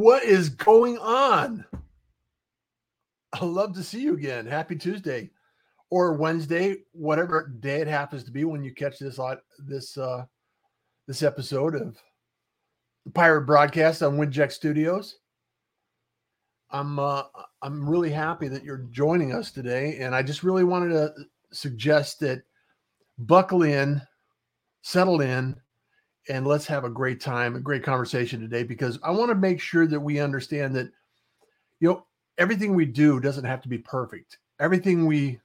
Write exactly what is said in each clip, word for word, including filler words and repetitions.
What is going on? I love to see you again. Happy Tuesday or Wednesday, whatever day it happens to be when you catch this on this uh, this episode of the Pirate Broadcast on Windjack Studios. I'm uh, I'm really happy that you're joining us today, and I just really wanted to suggest that buckle in, settle in, and let's have a great time, a great conversation today, because I want to make sure that we understand that, you know, everything we do doesn't have to be perfect. Everything we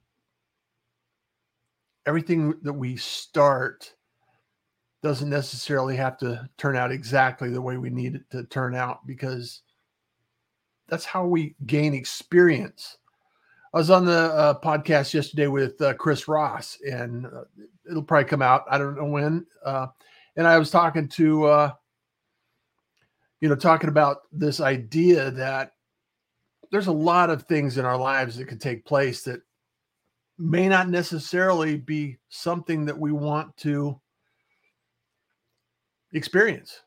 everything that we start doesn't necessarily have to turn out exactly the way we need it to turn out, because that's how we gain experience. I was on the uh, podcast yesterday with uh, Chris Ross, and uh, it'll probably come out, I don't know when. Uh, and I was talking to, uh, you know, talking about this idea that there's a lot of things in our lives that could take place that may not necessarily be something that we want to experience.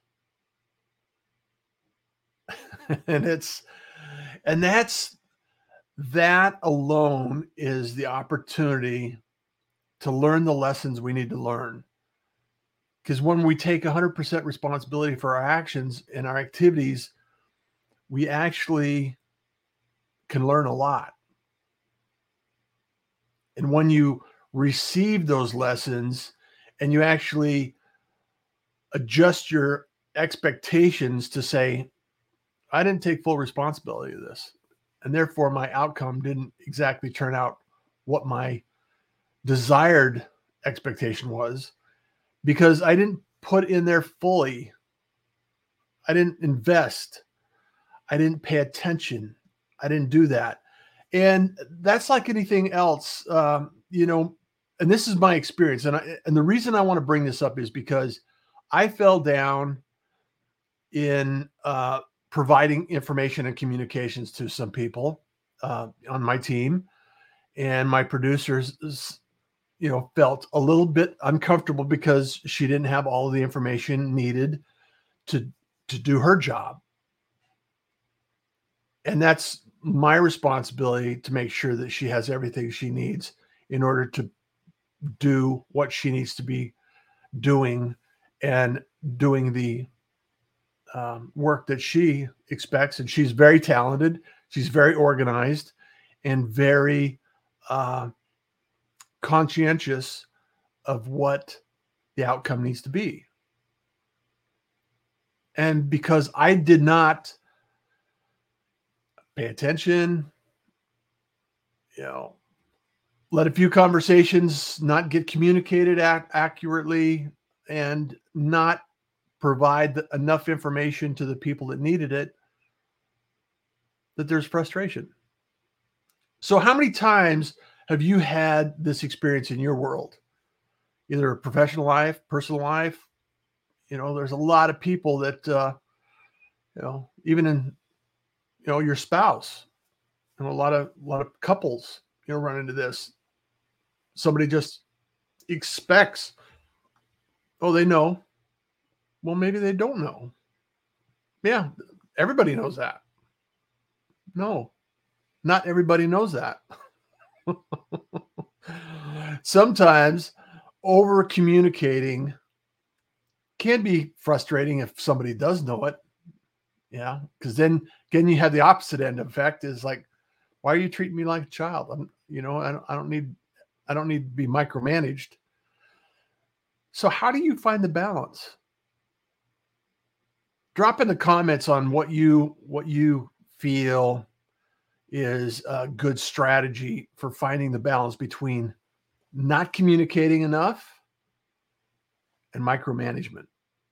and it's, and that's, that alone is the opportunity to learn the lessons we need to learn. Because when we take one hundred percent responsibility for our actions and our activities, we actually can learn a lot. And when you receive those lessons and you actually adjust your expectations to say, I didn't take full responsibility of this, and therefore my outcome didn't exactly turn out what my desired expectation was, because I didn't put in there fully. I didn't invest. I didn't pay attention. I didn't do that. And that's like anything else, um, you know, and this is my experience. And I, and the reason I want to bring this up is because I fell down in uh, providing information and communications to some people uh, on my team, and my producers, you know, felt a little bit uncomfortable because she didn't have all of the information needed to, to do her job. And that's my responsibility to make sure that she has everything she needs in order to do what she needs to be doing, and doing the um, work that she expects. And she's very talented. She's very organized and very uh, conscientious of what the outcome needs to be. And because I did not pay attention, you know, let a few conversations not get communicated ac- accurately, and not provide the, enough information to the people that needed it, that there's frustration. So how many times have you had this experience in your world? Either professional life, personal life? You know, there's a lot of people that, uh, you know, even in, you know, your spouse, and a lot of, a lot of couples, you know, run into this. Somebody just expects, oh, they know. Well, maybe they don't know. Yeah, everybody knows that. No, not everybody knows that. Sometimes over communicating can be frustrating if somebody does know it. Yeah, because then again, you have the opposite end effect, is like, why are you treating me like a child? I'm, you know, I don't, I don't need, I don't need to be micromanaged. So how do you find the balance? Drop in the comments on what you, what you feel is a good strategy for finding the balance between not communicating enough and micromanagement.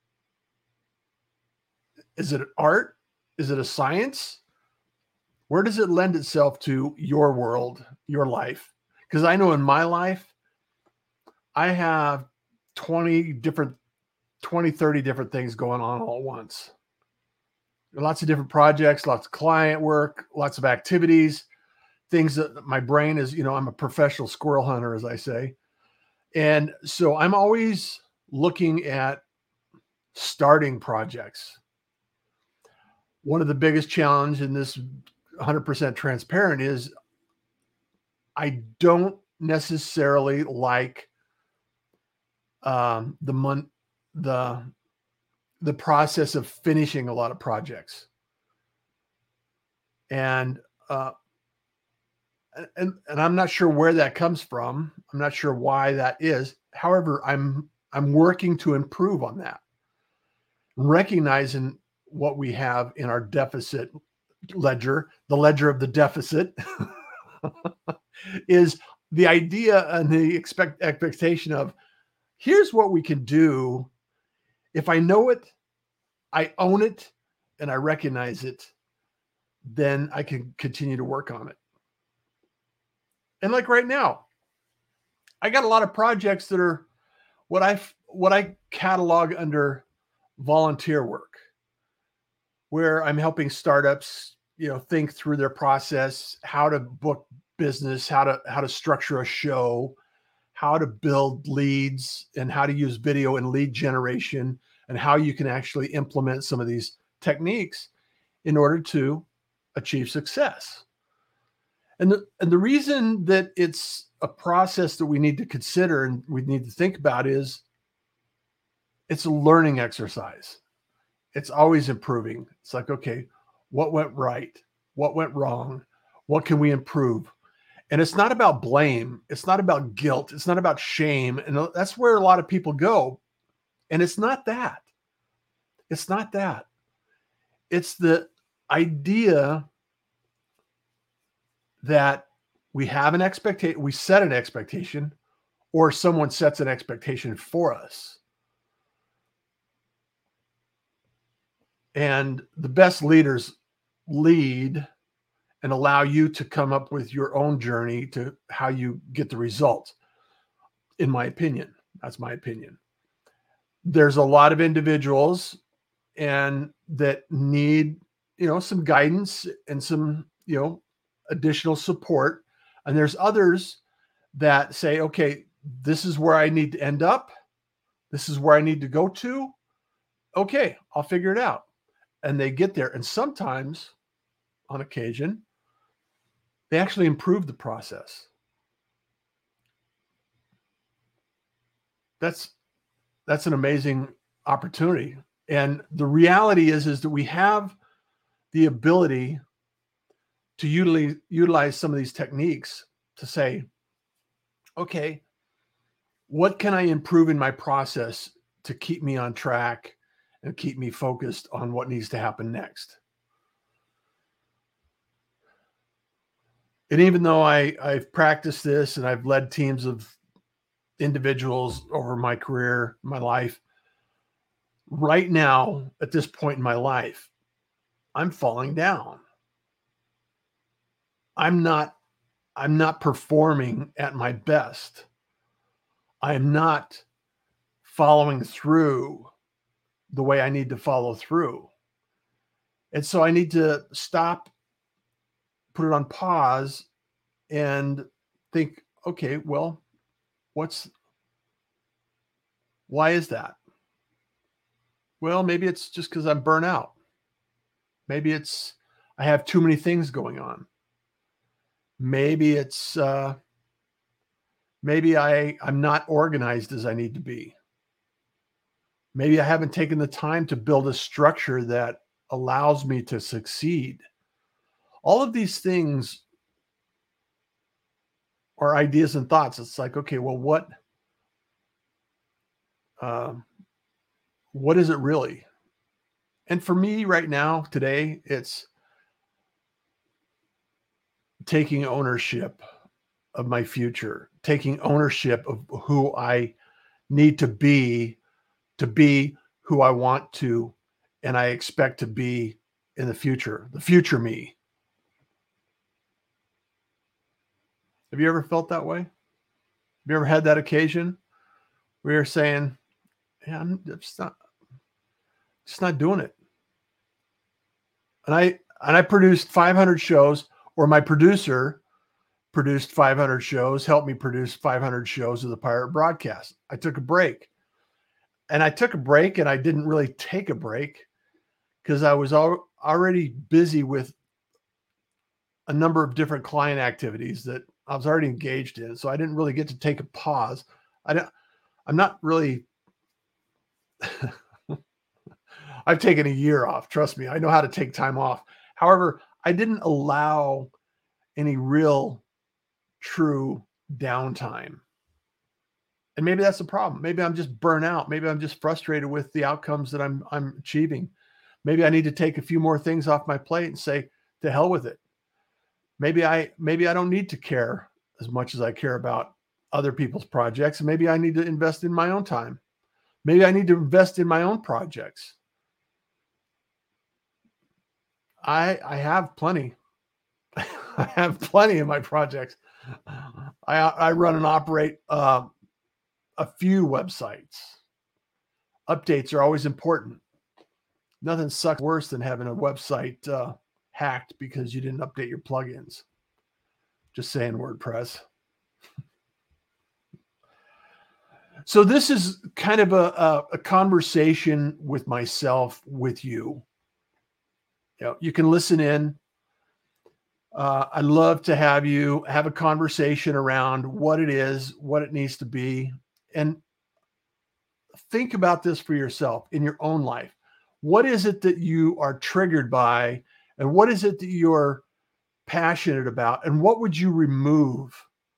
Is it an art? Is it a science? Where does it lend itself to your world, your life? Because I know in my life, I have twenty different, twenty, thirty different things going on all at once. Lots of different projects, lots of client work, lots of activities, things that my brain is, you know, I'm a professional squirrel hunter, as I say. And so I'm always looking at starting projects. one of the biggest challenge in this one hundred percent transparent is I don't necessarily like um, the mon- the the process of finishing a lot of projects, and uh, and and I'm not sure where that comes from. I'm not sure why that is. However, I'm I'm working to improve on that, recognizing what we have in our deficit ledger, the ledger of the deficit, is the idea and the expect expectation of here's what we can do. If I know it, I own it, and I recognize it, then I can continue to work on it. And like right now, I got a lot of projects that are what I what I catalog under volunteer work, where I'm helping startups, you know, think through their process, how to book business, how to how to structure a show, how to build leads, and how to use video and lead generation, and how you can actually implement some of these techniques in order to achieve success. And the, and the reason that it's a process that we need to consider and we need to think about is it's a learning exercise. It's always improving. It's like, okay, what went right? What went wrong? What can we improve? And it's not about blame. It's not about guilt. It's not about shame. And that's where a lot of people go. And it's not that. It's not that. It's the idea that we have an expectation, we set an expectation, or someone sets an expectation for us. And the best leaders lead and allow you to come up with your own journey to how you get the results. In my opinion, that's my opinion. There's a lot of individuals and that need, you know, some guidance and some, you know, additional support. And there's others that say, okay, this is where I need to end up. This is where I need to go to. Okay, I'll figure it out. And they get there. And sometimes, on occasion, they actually improve the process. That's that's an amazing opportunity. And the reality is, is that we have the ability to utilize, utilize some of these techniques to say, okay, what can I improve in my process to keep me on track and keep me focused on what needs to happen next? And even though I, I've practiced this and I've led teams of individuals over my career, my life, right now, at this point in my life, I'm falling down. I'm not, I'm not performing at my best. I'm not following through the way I need to follow through. And so I need to stop, put it on pause, and think, okay, well, what's, why is that? Well, maybe it's just because I'm burnt out. Maybe it's, I have too many things going on. Maybe it's, uh, maybe I, I'm not organized as I need to be. Maybe I haven't taken the time to build a structure that allows me to succeed. All of these things are ideas and thoughts. It's like, okay, well, what, um, what is it really? And for me right now, today, it's taking ownership of my future, taking ownership of who I need to be, to be who I want to, and I expect to be in the future, the future me. Have you ever felt that way? Have you ever had that occasion where you're saying, yeah, I'm just not, just not doing it. And I, and I produced five hundred shows, or my producer produced five hundred shows, helped me produce five hundred shows of the Pirate Broadcast. I took a break. And I took a break, and I didn't really take a break because I was al- already busy with a number of different client activities that I was already engaged in. So I didn't really get to take a pause. I don't, I'm not really, I've taken a year off. Trust me, I know how to take time off. However, I didn't allow any real true downtime. And maybe that's the problem. Maybe I'm just burnt out. Maybe I'm just frustrated with the outcomes that I'm I'm achieving. Maybe I need to take a few more things off my plate and say, to hell with it. Maybe I maybe I don't need to care as much as I care about other people's projects. And maybe I need to invest in my own time. Maybe I need to invest in my own projects. I I have plenty. I have plenty of my projects. I I run and operate uh, a few websites. Updates are always important. Nothing sucks worse than having a website uh, hacked because you didn't update your plugins. Just saying, WordPress. So this is kind of a, a, a conversation with myself, with you. You know, you can listen in. Uh, I'd love to have you have a conversation around what it is, what it needs to be, and think about this for yourself in your own life. What is it that you are triggered by, and what is it that you're passionate about, and what would you remove?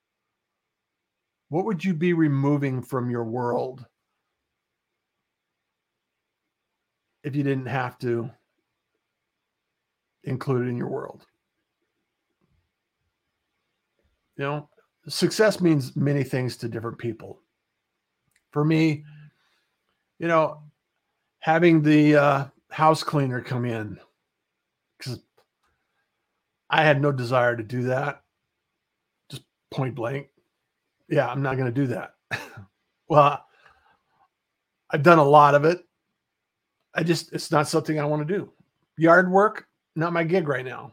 What would you be removing from your world if you didn't have to include it in your world? You know, success means many things to different people. For me, you know, having the uh, house cleaner come in, because I had no desire to do that, just point blank. Yeah, I'm not going to do that. Well, I've done a lot of it. I just, it's not something I want to do. Yard work, not my gig right now.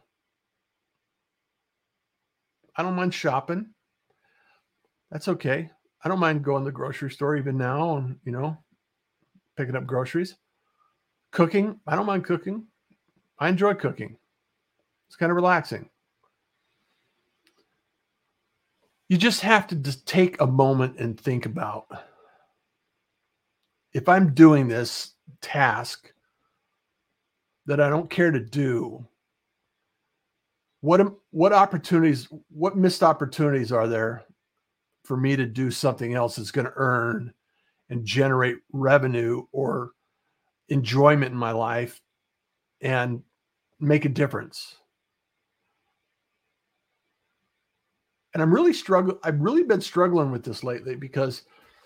I don't mind shopping. That's okay. I don't mind going to the grocery store even now and, you know, picking up groceries. Cooking, I don't mind cooking. I enjoy cooking. It's kind of relaxing. You just have to just take a moment and think about, if I'm doing this task that I don't care to do, what am- what opportunities, what missed opportunities are there for me to do something else that's going to earn and generate revenue or enjoyment in my life and make a difference? And I'm really struggling. I've really been struggling with this lately because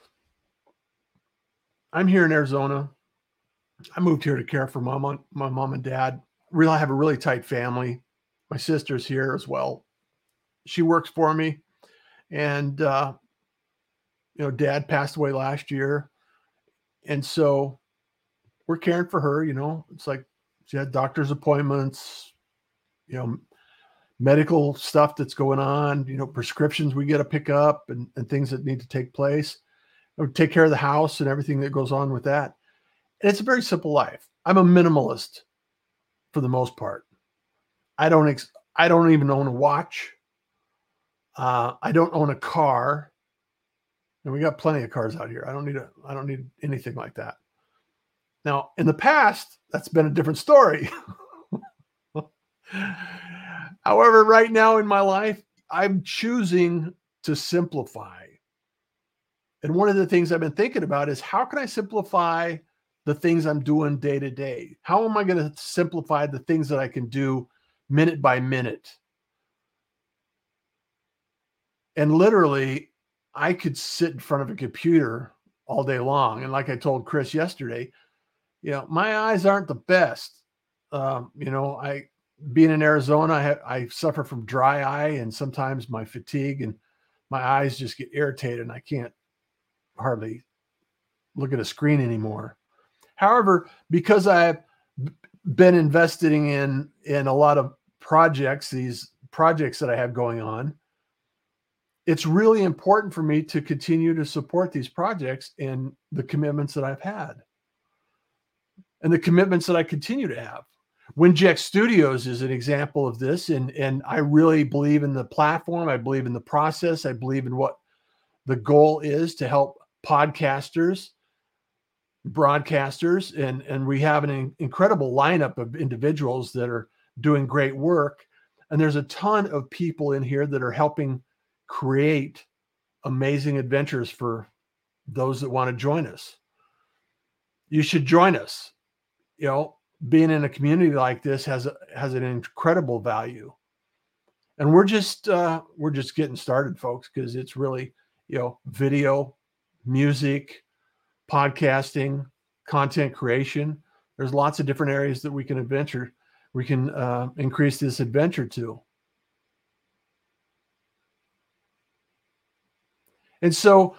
I'm here in Arizona. I moved here to care for mom, my mom and dad. Really, I have a really tight family. My sister's here as well. She works for me, and uh, you know, dad passed away last year, and so we're caring for her. You know, it's like she had doctor's appointments, you know, medical stuff that's going on, you know, prescriptions we got to pick up, and, and things that need to take place. I would take care of the house and everything that goes on with that. And it's a very simple life. I'm a minimalist for the most part. I don't ex- I don't even own a watch. Uh, I don't own a car, and we got plenty of cars out here. I don't need a I don't need anything like that. Now, in the past, that's been a different story. However, right now in my life, I'm choosing to simplify. And one of the things I've been thinking about is, how can I simplify the things I'm doing day to day? How am I going to simplify the things that I can do minute by minute? And literally, I could sit in front of a computer all day long. And like I told Chris yesterday, you know, my eyes aren't the best. Um, you know, I being in Arizona, I, have, I suffer from dry eye, and sometimes my fatigue and my eyes just get irritated, and I can't hardly look at a screen anymore. However, because I've been investing in in a lot of projects, these projects that I have going on, it's really important for me to continue to support these projects and the commitments that I've had. and the commitments that I continue to have. Winject Studios is an example of this. And, and I really believe in the platform. I believe in the process. I believe in what the goal is to help podcasters, broadcasters, and, and we have an incredible lineup of individuals that are doing great work. And there's a ton of people in here that are helping create amazing adventures for those that want to join us. You should join us. You know, being in a community like this has a, has an incredible value. And we're just uh, we're just getting started, folks, because it's really, you know, video, music, podcasting, content creation. There's lots of different areas that we can adventure. We can uh, increase this adventure to. And so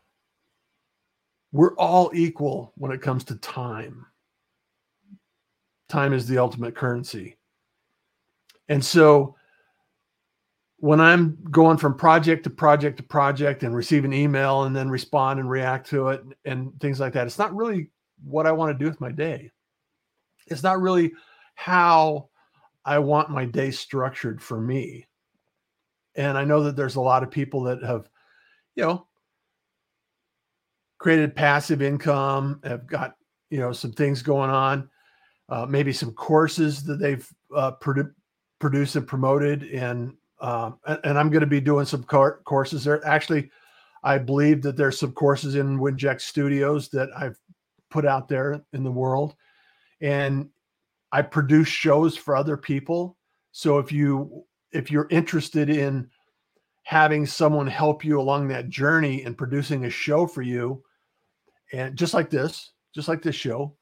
we're all equal when it comes to time. Time is the ultimate currency. And so when I'm going from project to project to project and receiving email and then respond and react to it and things like that, it's not really what I want to do with my day. It's not really how I want my day structured for me. And I know that there's a lot of people that have, you know, created passive income, have got, you know, some things going on, uh, maybe some courses that they've uh, produ- produced and promoted. And, um, and, and I'm going to be doing some car- courses there. Actually, I believe that there's some courses in Winject Studios that I've put out there in the world. And I produce shows for other people. So if you, if you're interested in having someone help you along that journey and producing a show for you, and just like this, just like this show,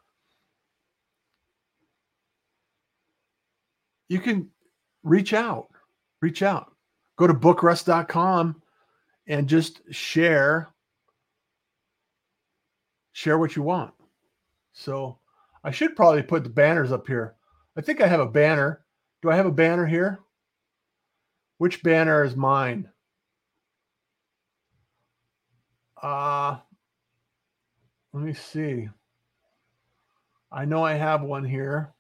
you can reach out, reach out, go to book russ dot com and just share, share what you want. So I should probably put the banners up here. I think I have a banner. Do I have a banner here? Which banner is mine? Uh, let me see. I know I have one here.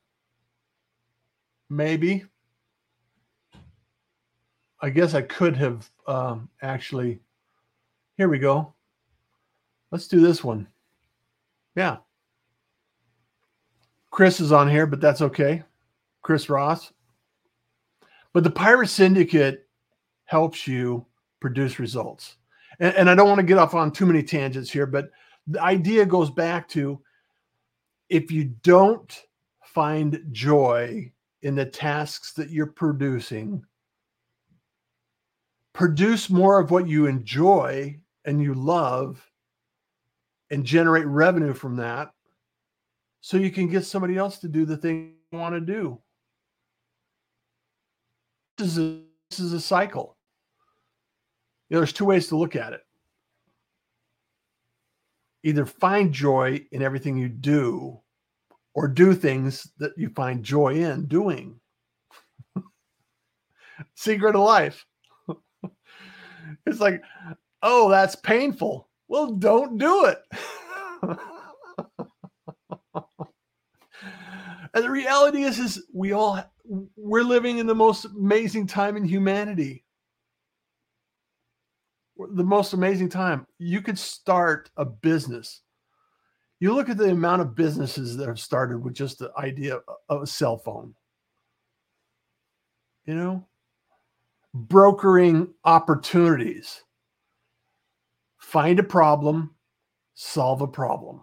Maybe. I guess I could have um, actually. Here we go. Let's do this one. Yeah. Chris is on here, but that's okay. Chris Ross. But the Pirate Syndicate helps you produce results. And, and I don't want to get off on too many tangents here, but the idea goes back to, if you don't find joy in the tasks that you're producing, produce more of what you enjoy and you love and generate revenue from that, so you can get somebody else to do the thing you want to do. This is a, this is a cycle. You know, there's two ways to look at it. Either find joy in everything you do, or do things that you find joy in doing. Secret of life. It's like, oh, that's painful. Well, don't do it. And the reality is, is we all, we're living in the most amazing time in humanity. The most amazing time. You could start a business. You look at the amount of businesses that have started with just the idea of a cell phone. You know, brokering opportunities. Find a problem, solve a problem.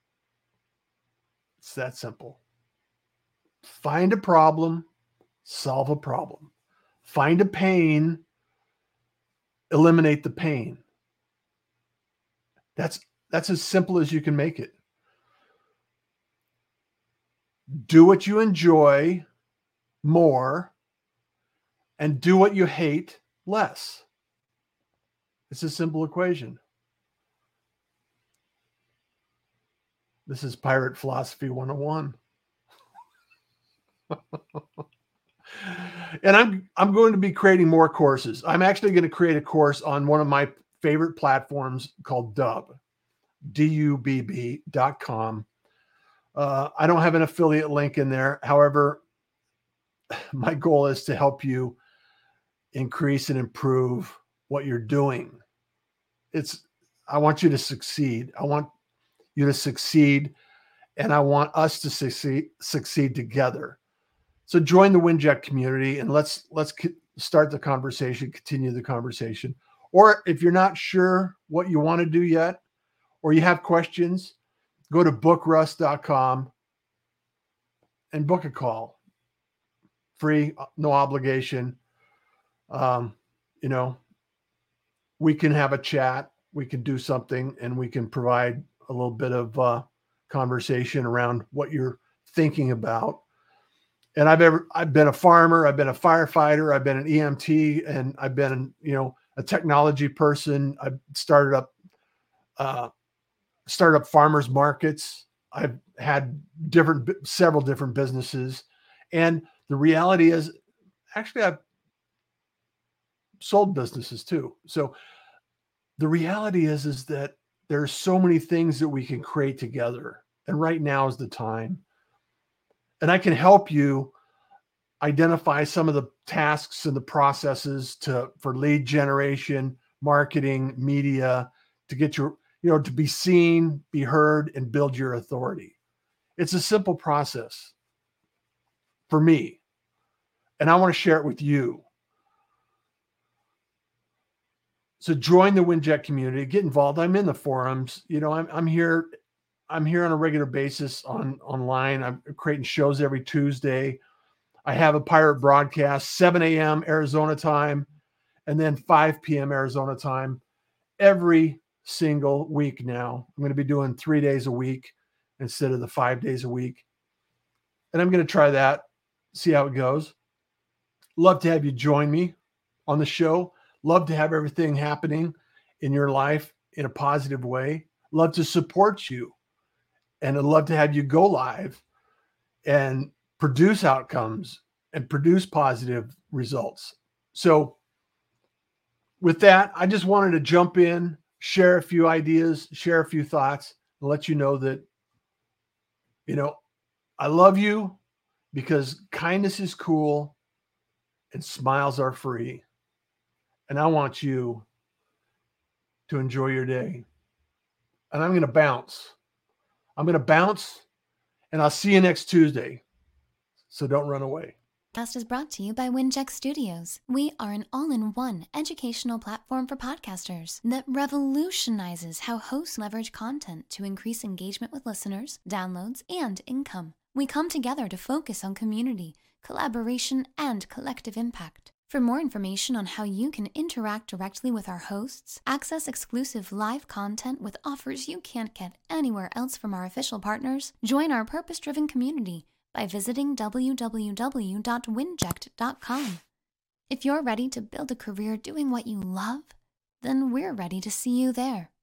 It's that simple. Find a problem, solve a problem. Find a pain, eliminate the pain. That's that's as simple as you can make it. Do what you enjoy more and do what you hate less. It's a simple equation. This is Pirate Philosophy one oh one. And I'm I'm going to be creating more courses. I'm actually going to create a course on one of my favorite platforms called Dubb, D U B B dot com. Uh, I don't have an affiliate link in there. However, my goal is to help you increase and improve what you're doing. It's, I want you to succeed. I want you to succeed, and I want us to succeed, succeed together. So join the Winject community, and let's let's start the conversation, continue the conversation. Or if you're not sure what you want to do yet, or you have questions, go to book russ dot com and book a call. Free, no obligation. Um, you know, we can have a chat, we can do something, and we can provide a little bit of uh, conversation around what you're thinking about. And I've ever, I've been a farmer, I've been a firefighter, I've been an E M T, and I've been, you know, a technology person. I've started up, uh, started up farmers markets. I've had different, several different businesses. And the reality is, actually, I've sold businesses too. So the reality is, is that there's so many things that we can create together. And right now is the time. And I can help you identify some of the tasks and the processes to for lead generation, marketing, media, to get your, you know, to be seen, be heard, and build your authority. It's a simple process for me, and I want to share it with you. So join the Winject community, get involved. I'm in the forums. You know, I'm I'm here. I'm here on a regular basis on online. I'm creating shows every Tuesday. I have a pirate broadcast, seven a.m. Arizona time, and then five p.m. Arizona time every single week now. I'm going to be doing three days a week instead of the five days a week. And I'm going to try that, see how it goes. Love to have you join me on the show. Love to have everything happening in your life in a positive way. Love to support you. And I'd love to have you go live and produce outcomes and produce positive results. So with that, I just wanted to jump in, share a few ideas, share a few thoughts, and let you know that, you know, I love you because kindness is cool and smiles are free. And I want you to enjoy your day. And I'm going to bounce. I'm going to bounce, and I'll see you next Tuesday. So don't run away. Podcast is brought to you by Winject Studios. We are an all-in-one educational platform for podcasters that revolutionizes how hosts leverage content to increase engagement with listeners, downloads, and income. We come together to focus on community, collaboration, and collective impact. For more information on how you can interact directly with our hosts, access exclusive live content with offers you can't get anywhere else from our official partners, join our purpose-driven community by visiting w w w dot winject dot com. If you're ready to build a career doing what you love, then we're ready to see you there.